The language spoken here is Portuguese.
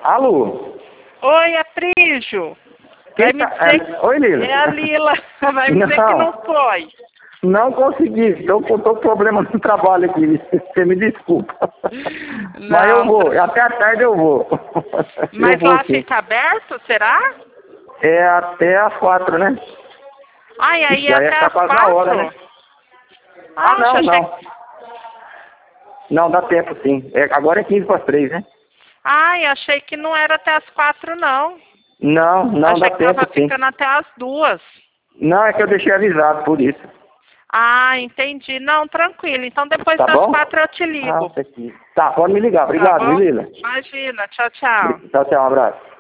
Alô? Oi, é Prígio. Quem Vai me tá... dizer Oi, Lila. é a Lila. Vai me dizer que não foi. Não consegui. Tô com problema no trabalho aqui. Você me desculpa. Mas eu Não. vou. Até a tarde eu vou. Mas Eu vou lá sim. fica aberto, será? É até as 4, né? Ai, aí Já até ia ficar as quase na 4? hora, né? Ah, Não, achei... não. Não, dá tempo sim. Agora é 15 para as 3, né? Ai, achei que não era até as 4, não. Não, Achei dá que tempo tava sim. ficando até as 2. Não, é que eu deixei avisado por isso. Ah, entendi. Não, tranquilo. Então depois Tá das bom? 4 eu te ligo. Tá, pode me ligar. Tá Obrigado, viu, bom? Lila? Imagina. Tchau, tchau. Tchau, um abraço.